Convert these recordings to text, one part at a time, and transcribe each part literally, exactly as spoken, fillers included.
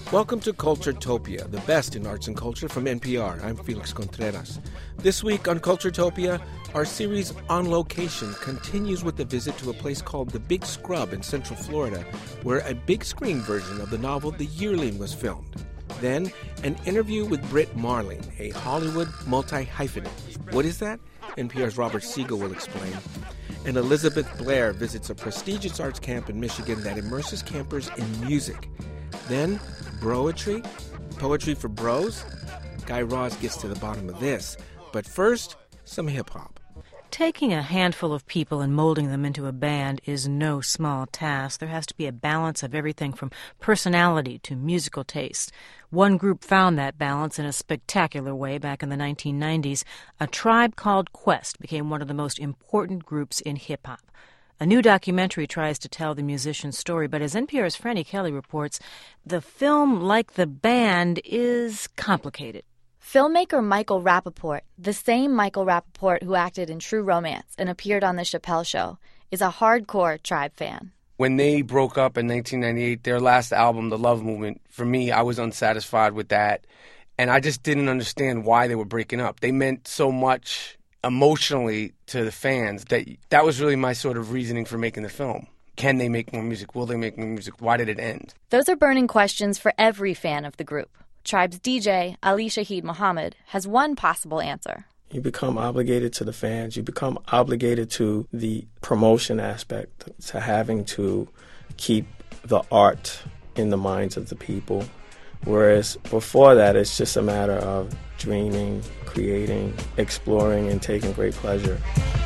Welcome to Culturetopia, the best in arts and culture from N P R. I'm Felix Contreras. This week on Culturetopia, our series On Location continues with a visit to a place called the Big Scrub in Central Florida, where a big screen version of the novel The Yearling was filmed. Then, an interview with Brit Marling, a Hollywood multi-hyphenate. What is that? N P R's Robert Siegel will explain. And Elizabeth Blair visits a prestigious arts camp in Michigan that immerses campers in music. Then, broetry, poetry for bros. Guy Raz gets to the bottom of this. But first, some hip-hop. Taking a handful of people and molding them into a band is no small task. There has to be a balance of everything from personality to musical taste. One group found that balance in a spectacular way back in the nineteen nineties. A Tribe Called Quest became one of the most important groups in hip-hop. A new documentary tries to tell the musician's story, but as N P R's Franny Kelly reports, the film, like the band, is complicated. Filmmaker Michael Rapaport, the same Michael Rapaport who acted in True Romance and appeared on The Chappelle Show, is a hardcore Tribe fan. When they broke up in nineteen ninety-eight, their last album, The Love Movement, for me, I was unsatisfied with that. And I just didn't understand why they were breaking up. They meant so much emotionally to the fans that that was really my sort of reasoning for making the film. Can they make more music? Will they make more music? Why did it end? Those are burning questions for every fan of the group. Tribe's D J, Ali Shaheed Muhammad, has one possible answer. You become obligated to the fans. You become obligated to the promotion aspect, to having to keep the art in the minds of the people. Whereas before that, it's just a matter of dreaming, creating, exploring, and taking great pleasure.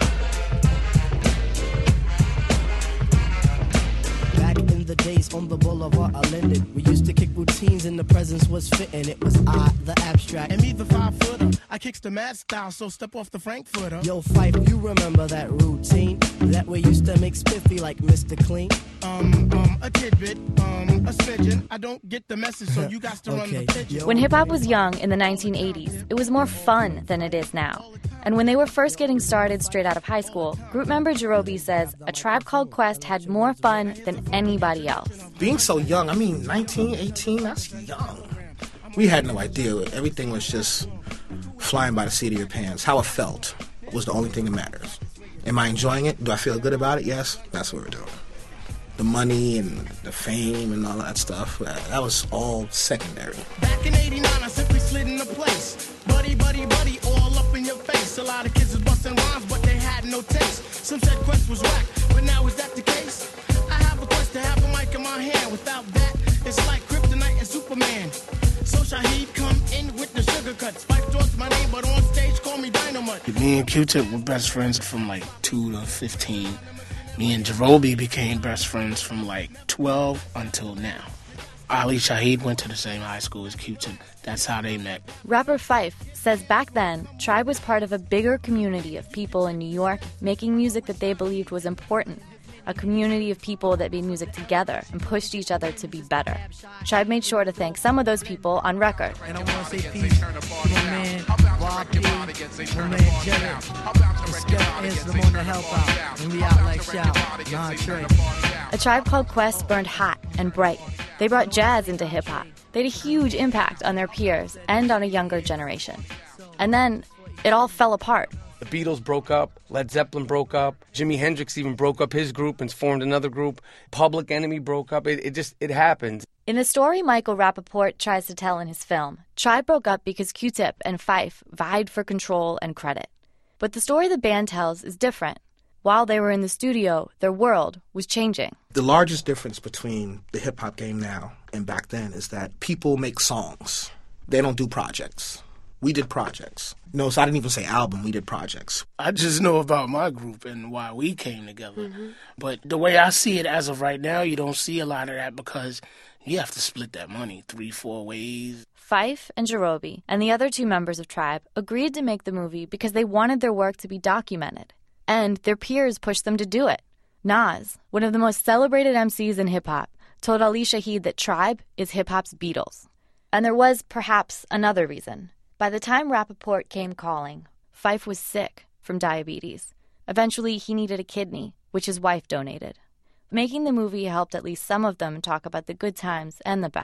The days on the boulevard I lended. We used to kick routines and the presence was fitting. It was I, the abstract. And me, the five footer. I kicks the mad style, so step off the Frankfurter. Yo, Fife, you remember that routine? That we used to make spiffy like Mister Clean? Um, um, a tidbit, um, a smidgen. I don't get the message, so you got to okay. run the pigeon. When hip-hop was young in the nineteen eighties, it was more fun than it is now. And when they were first getting started straight out of high school, group member Jerobi says A Tribe Called Quest had more fun than anybody else. Being so young, I mean, nineteen, eighteen, that's young. We had no idea. Everything was just flying by the seat of your pants. How it felt was the only thing that matters. Am I enjoying it? Do I feel good about it? Yes, that's what we're doing. The money and the fame and all that stuff, that was all secondary. Back in eighty-nine, I simply slid into place. Buddy, buddy, buddy, all up in your face. A lot of kids was busting rhymes, but they had no taste. Some said Quest was whack, but now is that the case? I have a quest to have a mic in my hand. Without that, it's like Kryptonite and Superman. So Shaheed come in with the sugar cuts. Five thoughts my name, but on stage call me Dynamite. Me and Q-Tip were best friends from like two to fifteen. Me and Jerobi became best friends from like twelve until now. Ali Shaheed went to the same high school as Q-Tip. That's how they met. Rapper Fife says back then, Tribe was part of a bigger community of people in New York making music that they believed was important. A community of people that made music together and pushed each other to be better. Tribe made sure to thank some of those people on record. And I want to say peace to my man, Bob P, my man, Jared. The Skeleton is the one to help out. And we out like shout. Nah, Trey. A Tribe Called Quest burned hot and bright. They brought jazz into hip-hop. They had a huge impact on their peers and on a younger generation. And then it all fell apart. The Beatles broke up, Led Zeppelin broke up, Jimi Hendrix even broke up his group and formed another group, Public Enemy broke up, it, it just, it happened. In the story Michael Rapaport tries to tell in his film, Tribe broke up because Q-Tip and Fife vied for control and credit. But the story the band tells is different. While they were in the studio, their world was changing. The largest difference between the hip-hop game now and back then is that people make songs. They don't do projects. We did projects. No, so I didn't even say album. We did projects. I just know about my group and why we came together. Mm-hmm. But the way I see it as of right now, you don't see a lot of that because you have to split that money three, four ways. Fife and Jerobi and the other two members of Tribe agreed to make the movie because they wanted their work to be documented. And their peers pushed them to do it. Nas, one of the most celebrated M Cs in hip-hop, told Ali Shaheed that Tribe is hip-hop's Beatles. And there was perhaps another reason. By the time Rapaport came calling, Fife was sick from diabetes. Eventually, he needed a kidney, which his wife donated. Making the movie helped at least some of them talk about the good times and the bad.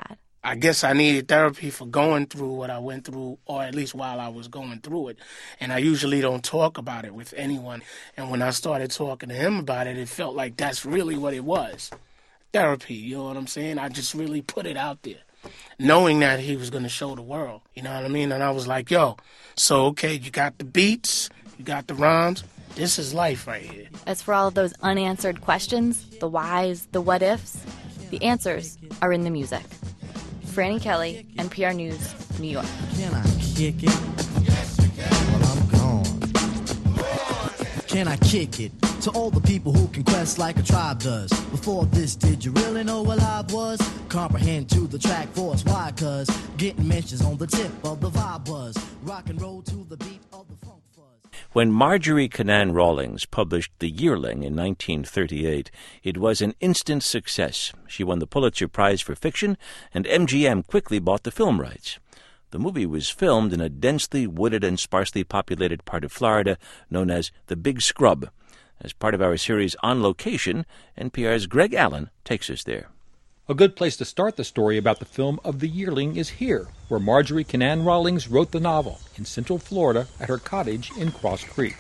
I guess I needed therapy for going through what I went through, or at least while I was going through it. And I usually don't talk about it with anyone. And when I started talking to him about it, it felt like that's really what it was. Therapy, you know what I'm saying? I just really put it out there, knowing that he was going to show the world. You know what I mean? And I was like, yo, so, okay, you got the beats, you got the rhymes. This is life right here. As for all of those unanswered questions, the whys, the what ifs, the answers are in the music. Franny Kelly, N P R News, New York. Can I kick it? Well, I'm gone. Can I kick it? To all the people who can quest like a tribe does. Before this, did you really know what live was? Comprehend to the track force. Why? Cause getting mentions on the tip of the vibe was. Rock and roll to the beat of the funk fuzz. When Marjorie Kinnan Rawlings published The Yearling in nineteen thirty-eight, it was an instant success. She won the Pulitzer Prize for Fiction, and M G M quickly bought the film rights. The movie was filmed in a densely wooded and sparsely populated part of Florida known as the Big Scrub. As part of our series On Location, N P R's Greg Allen takes us there. A good place to start the story about the film of The Yearling is here, where Marjorie Kinnan Rawlings wrote the novel, in Central Florida at her cottage in Cross Creek.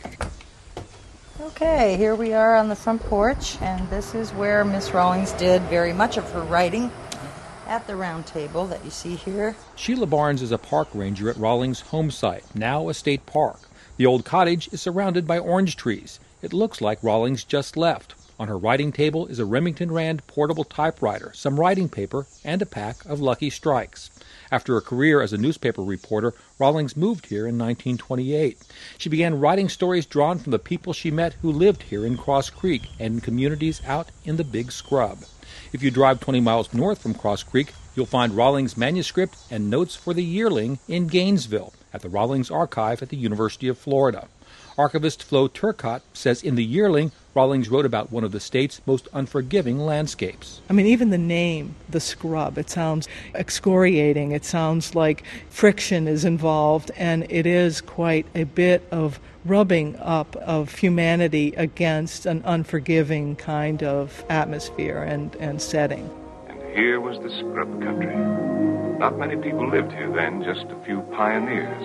Okay, here we are on the front porch, and this is where Miss Rawlings did very much of her writing, at the round table that you see here. Sheila Barnes is a park ranger at Rawlings' home site, now a state park. The old cottage is surrounded by orange trees. It looks like Rawlings just left. On her writing table is a Remington Rand portable typewriter, some writing paper, and a pack of Lucky Strikes. After a career as a newspaper reporter, Rawlings moved here in nineteen twenty-eight. She began writing stories drawn from the people she met who lived here in Cross Creek and in communities out in the Big Scrub. If you drive twenty miles north from Cross Creek, you'll find Rawlings' manuscript and notes for The Yearling in Gainesville at the Rawlings Archive at the University of Florida. Archivist Flo Turcotte says in The Yearling, Rawlings wrote about one of the state's most unforgiving landscapes. I mean, even the name, the scrub, it sounds excoriating. It sounds like friction is involved, and it is quite a bit of rubbing up of humanity against an unforgiving kind of atmosphere and, and setting. And here was the scrub country. Not many people lived here then, just a few pioneers.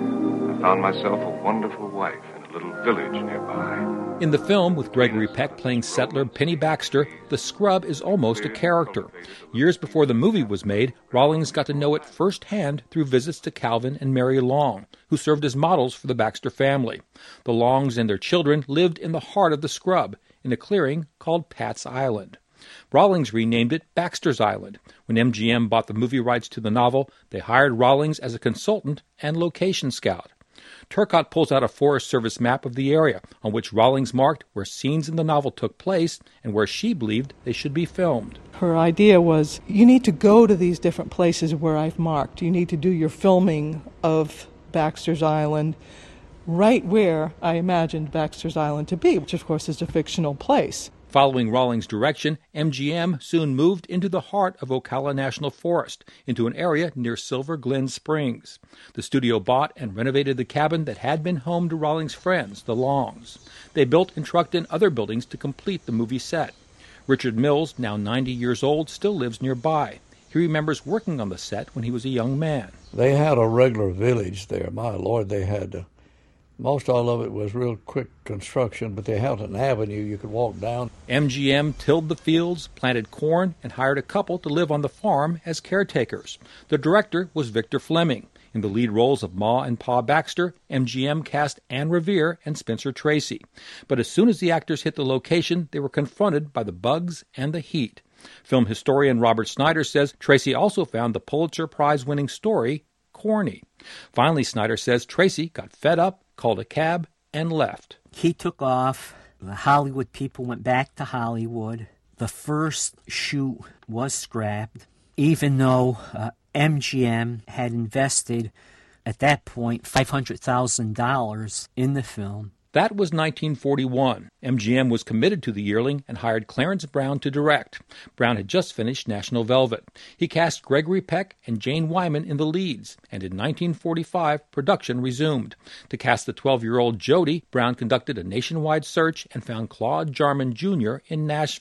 I found myself a wonderful wife in a little village nearby. In the film, with Gregory Peck playing settler Penny Baxter, the scrub is almost a character. Years before the movie was made, Rawlings got to know it firsthand through visits to Calvin and Mary Long, who served as models for the Baxter family. The Longs and their children lived in the heart of the scrub, in a clearing called Pat's Island. Rawlings renamed it Baxter's Island. When M G M bought the movie rights to the novel, they hired Rawlings as a consultant and location scout. Turcotte pulls out a Forest Service map of the area, on which Rawlings marked where scenes in the novel took place and where she believed they should be filmed. Her idea was, you need to go to these different places where I've marked. You need to do your filming of Baxter's Island right where I imagined Baxter's Island to be, which of course is a fictional place. Following Rawlings' direction, M G M soon moved into the heart of Ocala National Forest, into an area near Silver Glen Springs. The studio bought and renovated the cabin that had been home to Rawlings' friends, the Longs. They built and trucked in other buildings to complete the movie set. Richard Mills, now ninety years old, still lives nearby. He remembers working on the set when he was a young man. They had a regular village there. My Lord, they had uh, most all of it was real quick construction, but they had an avenue you could walk down. M G M tilled the fields, planted corn, and hired a couple to live on the farm as caretakers. The director was Victor Fleming. In the lead roles of Ma and Pa Baxter, M G M cast Anne Revere and Spencer Tracy. But as soon as the actors hit the location, they were confronted by the bugs and the heat. Film historian Robert Snyder says Tracy also found the Pulitzer Prize-winning story corny. Finally, Snyder says Tracy got fed up, called a cab, and left. He took off. The Hollywood people went back to Hollywood. The first shoot was scrapped, even though uh, M G M had invested, at that point, five hundred thousand dollars in the film. That was nineteen forty-one. M G M was committed to The Yearling and hired Clarence Brown to direct. Brown had just finished National Velvet. He cast Gregory Peck and Jane Wyman in the leads, and in nineteen forty-five, production resumed. To cast the twelve-year-old Jody, Brown conducted a nationwide search and found Claude Jarman Junior in Nashville.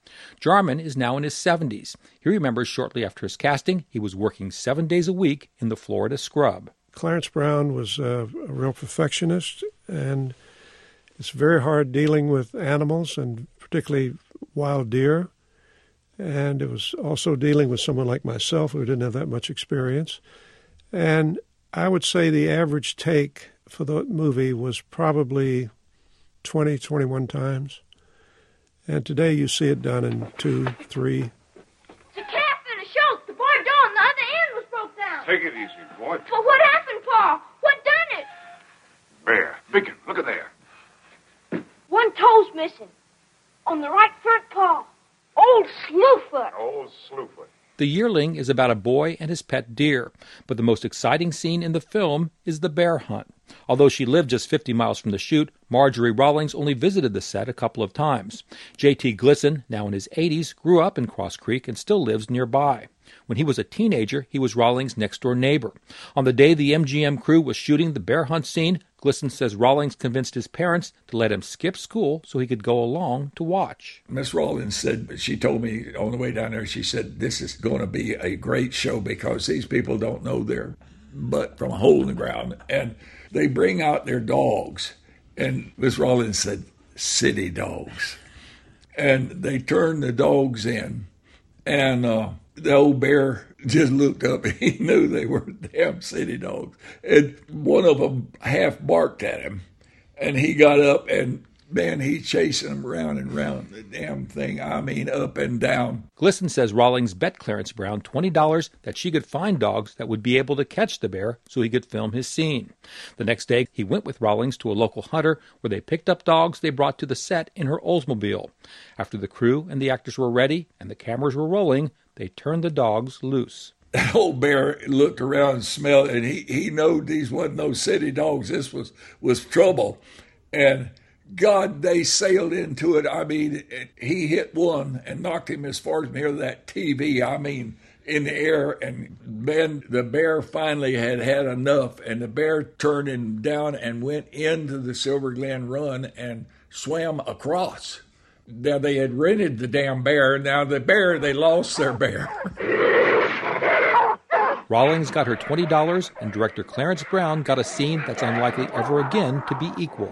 Jarman is now in his seventies. He remembers shortly after his casting, he was working seven days a week in the Florida scrub. Clarence Brown was a, a real perfectionist, and it's very hard dealing with animals, and particularly wild deer. And it was also dealing with someone like myself who didn't have that much experience. And I would say the average take for the movie was probably twenty, twenty-one times. And today you see it done in two, three. It's a calf and a shoat. The bar door on the other end was broke down. Take it easy, boy. But what happened, Pa? What done it? Bear. Beacon, look at there. One toe's missing. On the right front paw. Old Slewfoot. Old Slewfoot. The Yearling is about a boy and his pet deer, but the most exciting scene in the film is the bear hunt. Although she lived just fifty miles from the shoot, Marjorie Rawlings only visited the set a couple of times. J T Glisson, now in his eighties, grew up in Cross Creek and still lives nearby. When he was a teenager, he was Rawlings' next-door neighbor. On the day the M G M crew was shooting the bear hunt scene, Glisson says Rawlings convinced his parents to let him skip school so he could go along to watch. Miss Rawlings said, she told me on the way down there, she said, this is going to be a great show because these people don't know their butt from a hole in the ground. And they bring out their dogs. And Miss Rawlings said, city dogs. And they turned the dogs in. And uh, the old bear just looked up. He knew they were damn city dogs. And one of them half barked at him. And he got up and, man, he's chasing them round and round the damn thing. I mean, up and down. Glisson says Rawlings bet Clarence Brown twenty dollars that she could find dogs that would be able to catch the bear so he could film his scene. The next day, he went with Rawlings to a local hunter where they picked up dogs they brought to the set in her Oldsmobile. After the crew and the actors were ready and the cameras were rolling, they turned the dogs loose. That old bear looked around and smelled, and he, he knew these wasn't no city dogs. This was, was trouble. And God, they sailed into it. I mean, it, he hit one and knocked him as far as near that T V. I mean, in the air. And then the bear finally had had enough, and the bear turned him down and went into the Silver Glen Run and swam across. Now, they had rented the damn bear. Now, the bear, they lost their bear. Rawlings got her twenty dollars, and director Clarence Brown got a scene that's unlikely ever again to be equaled.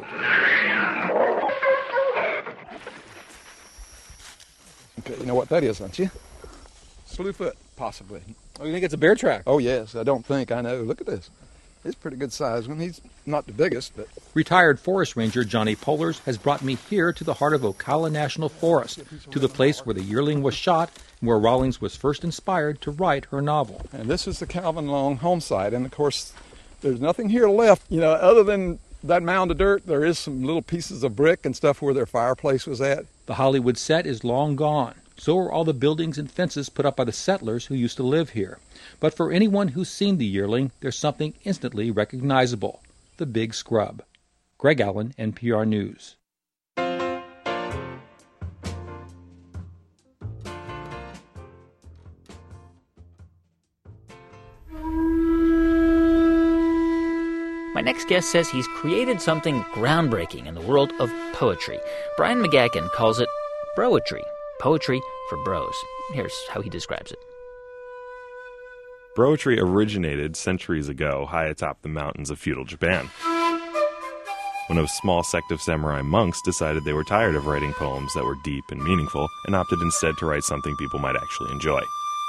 Okay, you know what that is, don't you? Slewfoot, possibly. Oh, you think it's a bear track? Oh, yes, I don't think. I know. Look at this. He's a pretty good size one. He's not the biggest, but... Retired forest ranger Johnny Polars has brought me here to the heart of Ocala National Forest, to the place where the Yearling was shot and where Rawlings was first inspired to write her novel. And this is the Calvin Long home site, and of course, there's nothing here left, you know, other than that mound of dirt. There is some little pieces of brick and stuff where their fireplace was at. The Hollywood set is long gone. So are all the buildings and fences put up by the settlers who used to live here. But for anyone who's seen the Yearling, there's something instantly recognizable: the big scrub. Greg Allen, N P R News. My next guest says he's created something groundbreaking in the world of poetry. Brian McGackin calls it broetry. Poetry for bros. Here's how he describes it. Broetry originated centuries ago high atop the mountains of feudal Japan, when a small sect of samurai monks decided they were tired of writing poems that were deep and meaningful and opted instead to write something people might actually enjoy.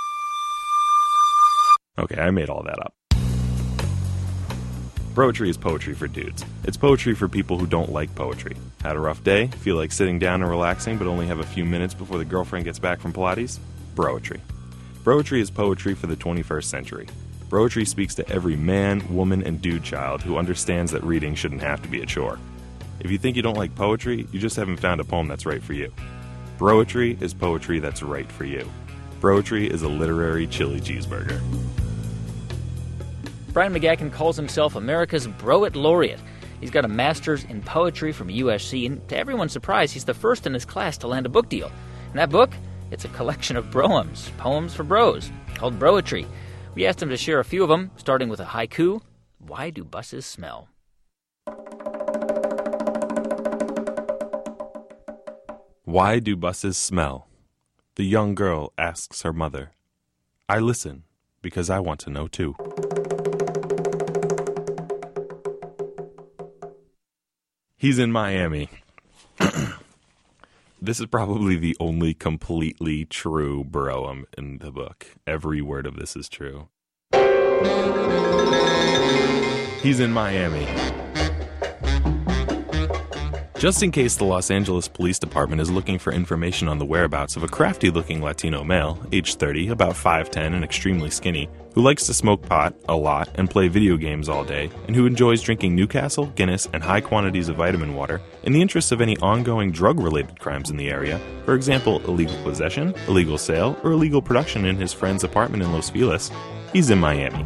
Okay, I made all that up. Broetry is poetry for dudes. It's poetry for people who don't like poetry. Had a rough day? Feel like sitting down and relaxing but only have a few minutes before the girlfriend gets back from Pilates? Broetry. Broetry is poetry for the twenty-first century. Broetry speaks to every man, woman, and dude child who understands that reading shouldn't have to be a chore. If you think you don't like poetry, you just haven't found a poem that's right for you. Broetry is poetry that's right for you. Broetry is a literary chili cheeseburger. Brian McGackin calls himself America's Broet Laureate. He's got a master's in poetry from U S C, and to everyone's surprise, he's the first in his class to land a book deal. And that book, it's a collection of broems, poems for bros, called Broetry. We asked him to share a few of them, starting with a haiku: Why do buses smell? Why do buses smell? The young girl asks her mother. I listen, because I want to know too. He's in Miami. This is probably the only completely true Broem in the book. Every word of this is true. He's in Miami. Just in case the Los Angeles Police Department is looking for information on the whereabouts of a crafty-looking Latino male, age thirty, about five ten and extremely skinny, who likes to smoke pot a lot and play video games all day, and who enjoys drinking Newcastle, Guinness, and high quantities of vitamin water, in the interest of any ongoing drug-related crimes in the area, for example, illegal possession, illegal sale, or illegal production in his friend's apartment in Los Feliz, he's in Miami.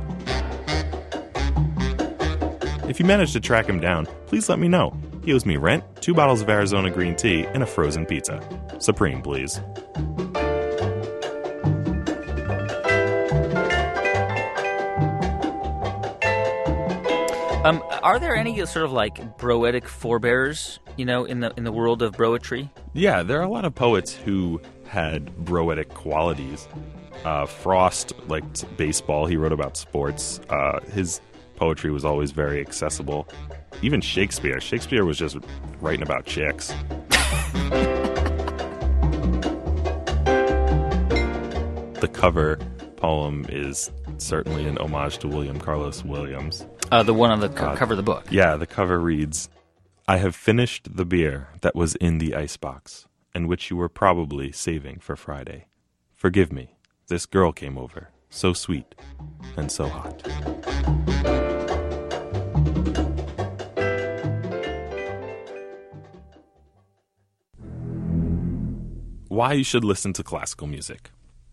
If you manage to track him down, please let me know. He owes me rent, two bottles of Arizona green tea, and a frozen pizza. Supreme, please. Um, are there any sort of like broetic forebears, you know, in the in the world of broetry? Yeah, there are a lot of poets who had broetic qualities. Uh, Frost liked baseball. He wrote about sports. Uh, his poetry was always very accessible. Even Shakespeare. Shakespeare was just writing about chicks. The cover poem is certainly an homage to William Carlos Williams. Uh, the one on the co- uh, cover of the book. Yeah, the cover reads, I have finished the beer that was in the icebox, and which you were probably saving for Friday. Forgive me, this girl came over, so sweet and so hot. Why you should listen to classical music.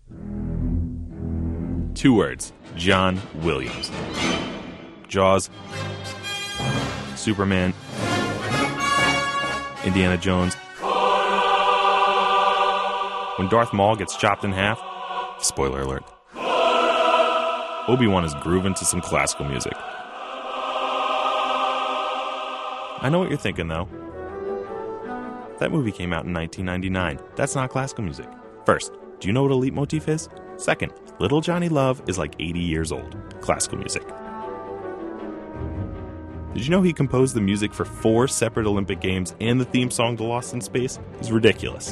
Two words. John Williams. Jaws. Superman. Indiana Jones. When Darth Maul gets chopped in half. Spoiler alert. Obi-Wan is grooving to some classical music. I know what you're thinking, though. That movie came out in nineteen ninety-nine. That's not classical music. First, do you know what a leitmotif is? Second, Little Johnny Love is like eighty years old. Classical music. Did you know he composed the music for four separate Olympic Games and the theme song to Lost in Space? He's ridiculous.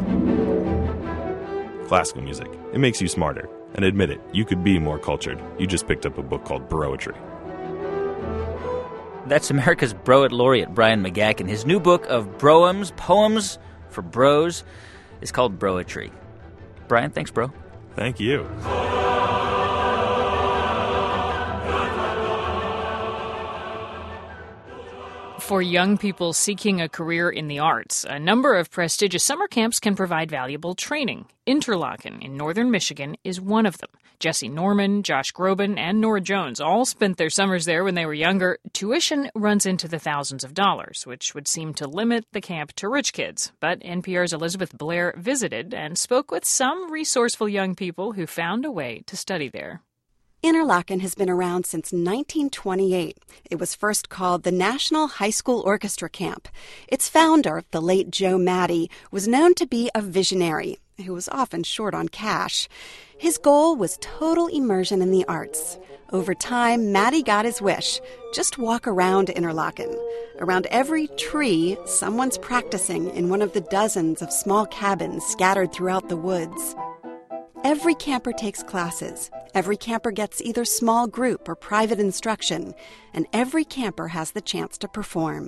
Classical music. It makes you smarter. And admit it, you could be more cultured. You just picked up a book called Broetry. That's America's Broet Laureate, Brian McGackin. His new book of Broems, Poems for Bros, is called Broetry. Brian, thanks, bro. Thank you. For young people seeking a career in the arts, a number of prestigious summer camps can provide valuable training. Interlochen in northern Michigan is one of them. Jesse Norman, Josh Groban, and Nora Jones all spent their summers there when they were younger. Tuition runs into the thousands of dollars, which would seem to limit the camp to rich kids. But N P R's Elizabeth Blair visited and spoke with some resourceful young people who found a way to study there. Interlochen has been around since nineteen twenty-eight. It was first called the National High School Orchestra Camp. Its founder, the late Joe Maddie, was known to be a visionary who was often short on cash. His goal was total immersion in the arts. Over time, Maddie got his wish. Just walk around Interlochen. Around every tree, someone's practicing in one of the dozens of small cabins scattered throughout the woods. Every camper takes classes. Every camper gets either small group or private instruction. And every camper has the chance to perform.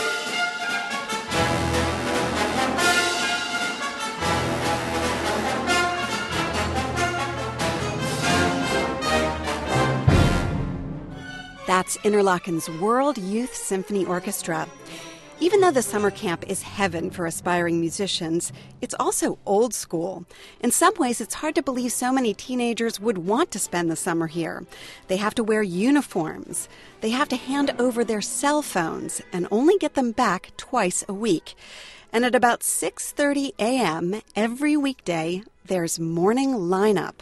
That's Interlochen's World Youth Symphony Orchestra. Even though the summer camp is heaven for aspiring musicians, it's also old school. In some ways, it's hard to believe so many teenagers would want to spend the summer here. They have to wear uniforms. They have to hand over their cell phones and only get them back twice a week. And at about six thirty a.m. every weekday, there's morning lineup.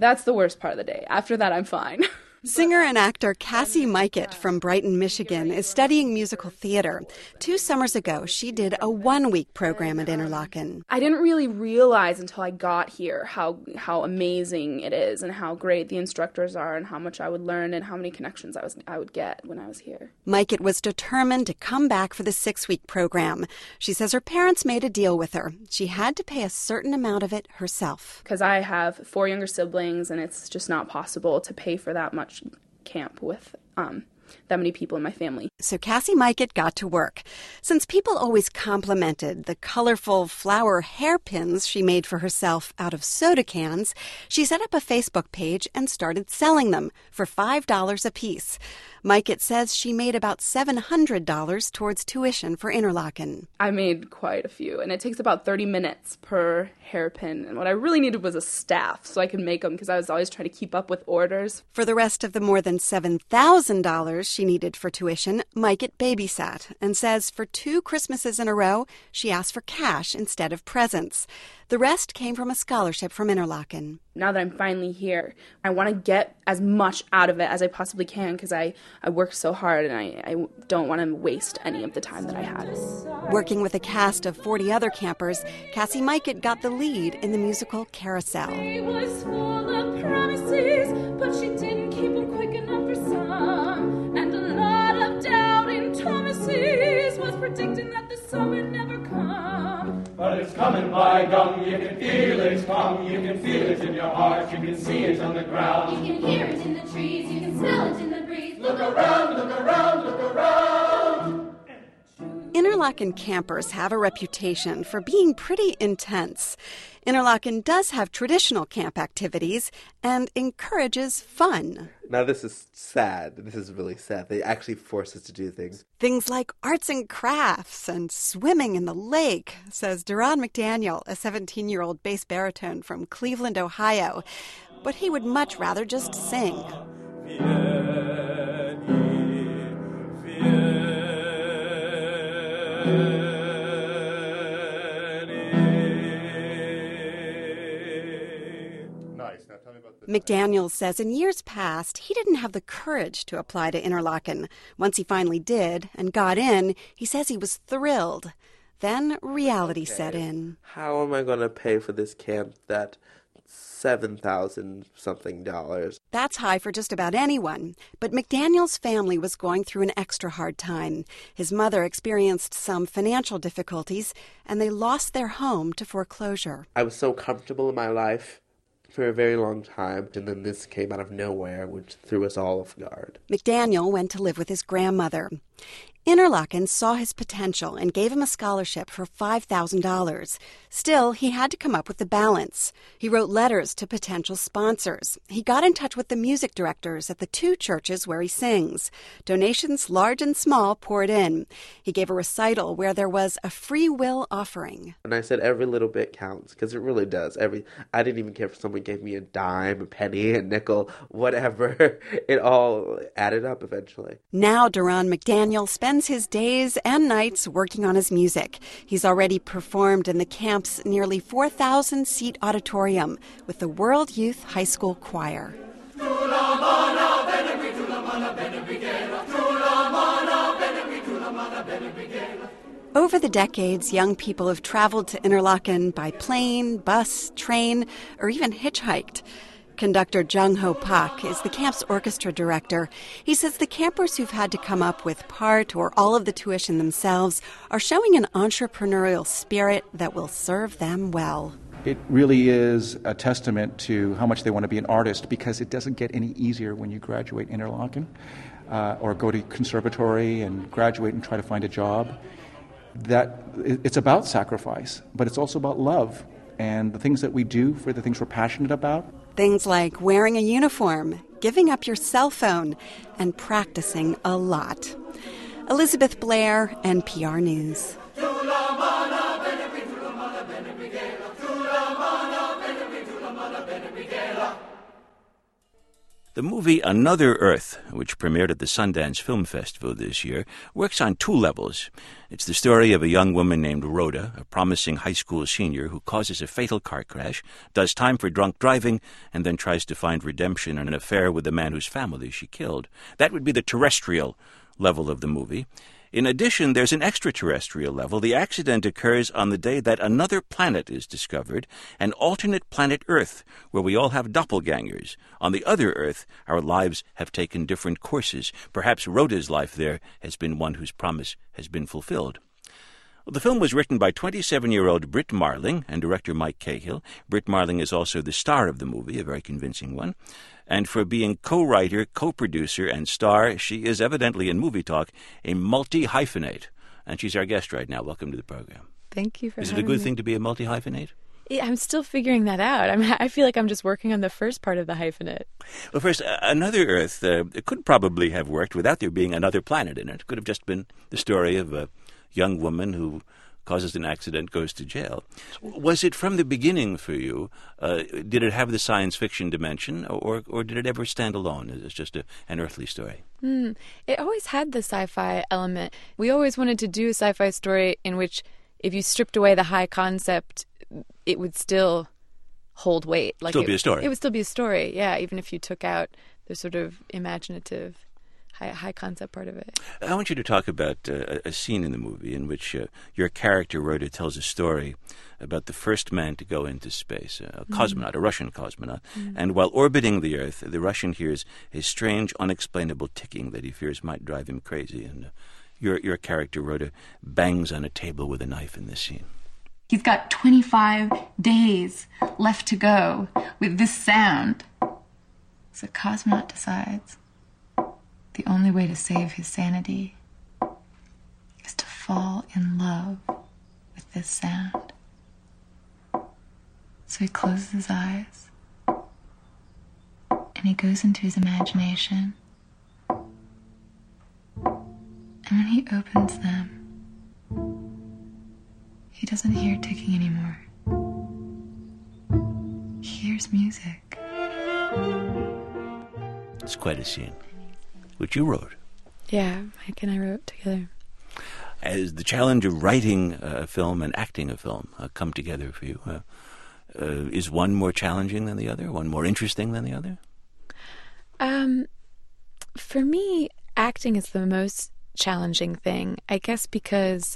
That's the worst part of the day. After that, I'm fine. Singer and actor Cassie Mikett from Brighton, Michigan, is studying musical theater. Two summers ago, she did a one-week program at Interlochen. I didn't really realize until I got here how how amazing it is and how great the instructors are and how much I would learn and how many connections I was I would get when I was here. Mikett was determined to come back for the six-week program. She says her parents made a deal with her. She had to pay a certain amount of it herself. Because I have four younger siblings, and it's just not possible to pay for that much camp with um, that many people in my family. So Cassie Mikett got to work. Since people always complimented the colorful flower hairpins she made for herself out of soda cans, she set up a Facebook page and started selling them for five dollars a piece. Mikett says she made about seven hundred dollars towards tuition for Interlochen. I made quite a few, and it takes about thirty minutes per hairpin. And what I really needed was a staff so I could make them because I was always trying to keep up with orders. For the rest of the more than seven thousand dollars she needed for tuition, Mikett babysat and says for two Christmases in a row, she asked for cash instead of presents. The rest came from a scholarship from Interlochen. Now that I'm finally here, I want to get as much out of it as I possibly can because I, I worked so hard and I, I don't want to waste any of the time that I had. Working with a cast of forty other campers, Cassie Mikett got the lead in the musical Carousel. She was full of promises, but she didn't keep them quick enough for some. And a lot of doubting Thomases was predicting that the summer never come. But it's coming, by gum, you can feel it's come, you can feel it in your heart, you can see it on the ground. You can hear it in the trees, you can smell it in the breeze. Look around, look around, look around. Interlochen campers have a reputation for being pretty intense. Interlochen does have traditional camp activities and encourages fun. Now this is sad. This is really sad. They actually force us to do things. Things like arts and crafts and swimming in the lake, says Duran McDaniel, a seventeen-year-old bass baritone from Cleveland, Ohio. But he would much rather just sing. McDaniel says in years past, he didn't have the courage to apply to Interlochen. Once he finally did and got in, he says he was thrilled. Then reality okay. set in. How am I going to pay for this camp that seven thousand something dollars? That's high for just about anyone. But McDaniel's family was going through an extra hard time. His mother experienced some financial difficulties, and they lost their home to foreclosure. I was so comfortable in my life for a very long time, and then this came out of nowhere, which threw us all off guard. McDaniel went to live with his grandmother. Interlochen saw his potential and gave him a scholarship for five thousand dollars. Still, he had to come up with the balance. He wrote letters to potential sponsors. He got in touch with the music directors at the two churches where he sings. Donations large and small poured in. He gave a recital where there was a free will offering. And I said every little bit counts, because it really does. Every I didn't even care if someone gave me a dime, a penny, a nickel, whatever. It all added up eventually. Now Duran McDaniel spends his days and nights working on his music. He's already performed in the camp's nearly four thousand seat auditorium with the World Youth High School Choir. Over the decades, young people have traveled to Interlochen by plane, bus, train, or even hitchhiked. Conductor Jung Ho Pak is the camp's orchestra director. He says the campers who've had to come up with part or all of the tuition themselves are showing an entrepreneurial spirit that will serve them well. It really is a testament to how much they want to be an artist, because it doesn't get any easier when you graduate Interlochen uh, or go to conservatory and graduate and try to find a job. That it's about sacrifice, but it's also about love and the things that we do for the things we're passionate about. Things like wearing a uniform, giving up your cell phone, and practicing a lot. Elizabeth Blair, N P R News. The movie Another Earth, which premiered at the Sundance Film Festival this year, works on two levels. It's the story of a young woman named Rhoda, a promising high school senior who causes a fatal car crash, does time for drunk driving, and then tries to find redemption in an affair with the man whose family she killed. That would be the terrestrial level of the movie. In addition, there's an extraterrestrial level. The accident occurs on the day that another planet is discovered, an alternate planet Earth, where we all have doppelgangers. On the other Earth, our lives have taken different courses. Perhaps Rhoda's life there has been one whose promise has been fulfilled. Well, the film was written by twenty-seven-year-old Britt Marling and director Mike Cahill. Britt Marling is also the star of the movie, a very convincing one. And for being co-writer, co-producer, and star, she is evidently, in movie talk, a multi-hyphenate. And she's our guest right now. Welcome to the program. Thank you for Is it having a good me. thing to be a multi-hyphenate? Yeah, I'm still figuring that out. I mean, I feel like I'm just working on the first part of the hyphenate. Well, first, uh, Another Earth uh, it could probably have worked without there being another planet in it. It could have just been the story of a young woman who causes an accident, goes to jail. Was it from the beginning for you? Uh, did it have the science fiction dimension, or or did it ever stand alone as just a, an earthly story? Mm, it always had the sci-fi element. We always wanted to do a sci-fi story in which if you stripped away the high concept, it would still hold weight. Like Still it, be a story. It would still be a story, yeah, even if you took out the sort of imaginative high, high concept part of it. I want you to talk about uh, a scene in the movie in which uh, your character, Rhoda, tells a story about the first man to go into space, a cosmonaut, mm. a Russian cosmonaut. Mm. And while orbiting the Earth, the Russian hears a strange, unexplainable ticking that he fears might drive him crazy. And uh, your, your character, Rhoda, bangs on a table with a knife in this scene. He's got twenty-five days left to go with this sound. So cosmonaut decides the only way to save his sanity is to fall in love with this sound. So he closes his eyes and he goes into his imagination. And when he opens them, he doesn't hear ticking anymore. He hears music. It's quite a scene, which you wrote. Yeah, Mike and I wrote together. As the challenge of writing a film and acting a film uh, come together for you, uh, uh, is one more challenging than the other? One more interesting than the other? Um, for me, acting is the most challenging thing, I guess, because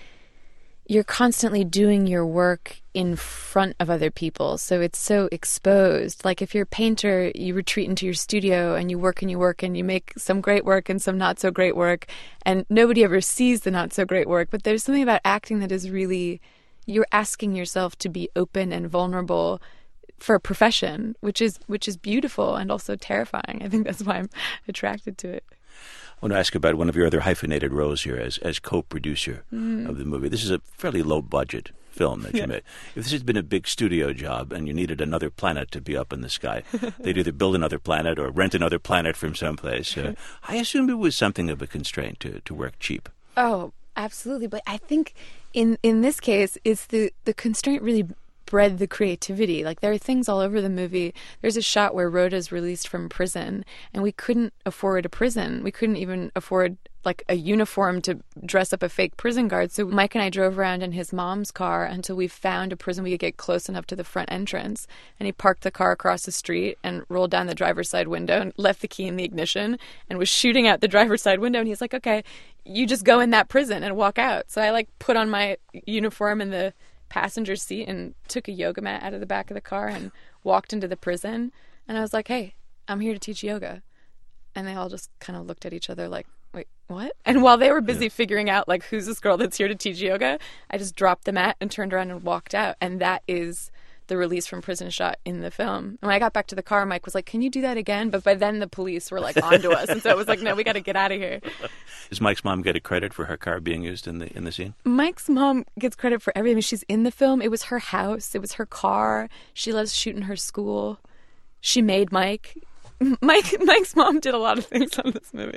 you're constantly doing your work in front of other people, so it's so exposed. Like if you're a painter, you retreat into your studio and you work and you work and you make some great work and some not so great work, and nobody ever sees the not so great work. But there's something about acting that is really, you're asking yourself to be open and vulnerable for a profession, which is which is beautiful and also terrifying. I think that's why I'm attracted to it. I want to ask about one of your other hyphenated roles here as as co-producer mm. of the movie. This is a fairly low-budget film that yeah. you made. If this had been a big studio job and you needed another planet to be up in the sky, they'd either build another planet or rent another planet from someplace. Uh, I assume it was something of a constraint to, to work cheap. Oh, absolutely. But I think in, in this case, it's the, the constraint really bred the creativity. Like there are things all over the movie. There's a shot where Rhoda's released from prison and we couldn't afford a prison. We couldn't even afford like a uniform to dress up a fake prison guard. So Mike and I drove around in his mom's car until we found a prison we could get close enough to the front entrance. And he parked the car across the street and rolled down the driver's side window and left the key in the ignition and was shooting out the driver's side window. And he's like, okay, you just go in that prison and walk out. So I like put on my uniform in the passenger seat and took a yoga mat out of the back of the car and walked into the prison. And I was like, hey, I'm here to teach yoga. And they all just kind of looked at each other like, wait, what? And while they were busy yeah. figuring out like, who's this girl that's here to teach yoga, I just dropped the mat and turned around and walked out. And that is the release from prison shot in the film. And when I got back to the car, Mike was like, can you do that again? But by then the police were like onto us. And so it was like, no, we got to get out of here. Does Mike's mom get a credit for her car being used in the in the scene? Mike's mom gets credit for everything. I mean, she's in the film. It was her house. It was her car. She loves shooting her school. She made Mike. Mike Mike's mom did a lot of things on this movie.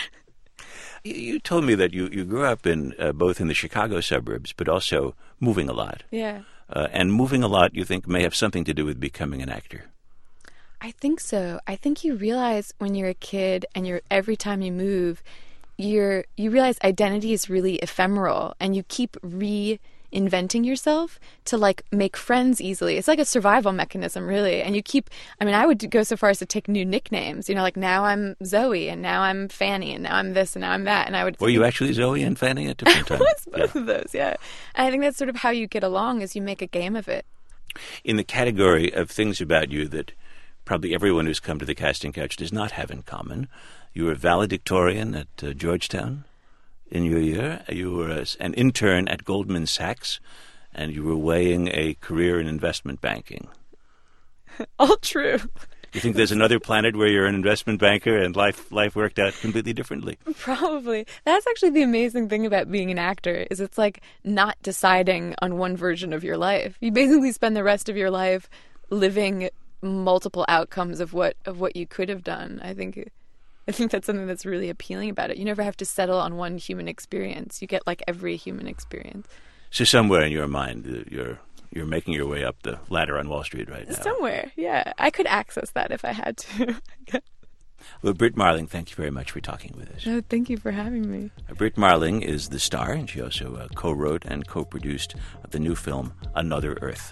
You, you told me that you, you grew up in uh, both in the Chicago suburbs, but also moving a lot. Yeah. Uh, and moving a lot, you think, may have something to do with becoming an actor. I think so. I think you realize when you're a kid and you're every time you move, you're you realize identity is really ephemeral, and you keep reinventing yourself to like make friends easily. It's like a survival mechanism, really. And you keep, I mean, I would go so far as to take new nicknames, you know, like now I'm Zoe and now I'm Fanny and now I'm this and now I'm that. And I would. Were you actually Zoe and Fanny at different times? I was both yeah. of those, yeah. And I think that's sort of how you get along, is you make a game of it. In the category of things about you that probably everyone who's come to the casting couch does not have in common, you were valedictorian at uh, Georgetown in your year. You were a, an intern at Goldman Sachs, and you were weighing a career in investment banking. All true. You think there's another planet where you're an investment banker and life life worked out completely differently? Probably. That's actually the amazing thing about being an actor, is it's like not deciding on one version of your life. You basically spend the rest of your life living multiple outcomes of what of what you could have done. I think I think that's something that's really appealing about it. You never have to settle on one human experience. You get like every human experience. So somewhere in your mind, you're you're making your way up the ladder on Wall Street right now. Somewhere, yeah. I could access that if I had to. Well, Brit Marling, thank you very much for talking with us. No, thank you for having me. Brit Marling is the star, and she also uh, co-wrote and co-produced the new film Another Earth.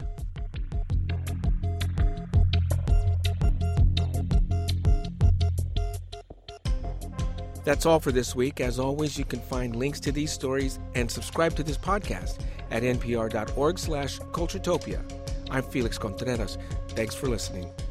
That's all for this week. As always, you can find links to these stories and subscribe to this podcast at npr.org slash culturetopia. I'm Felix Contreras. Thanks for listening.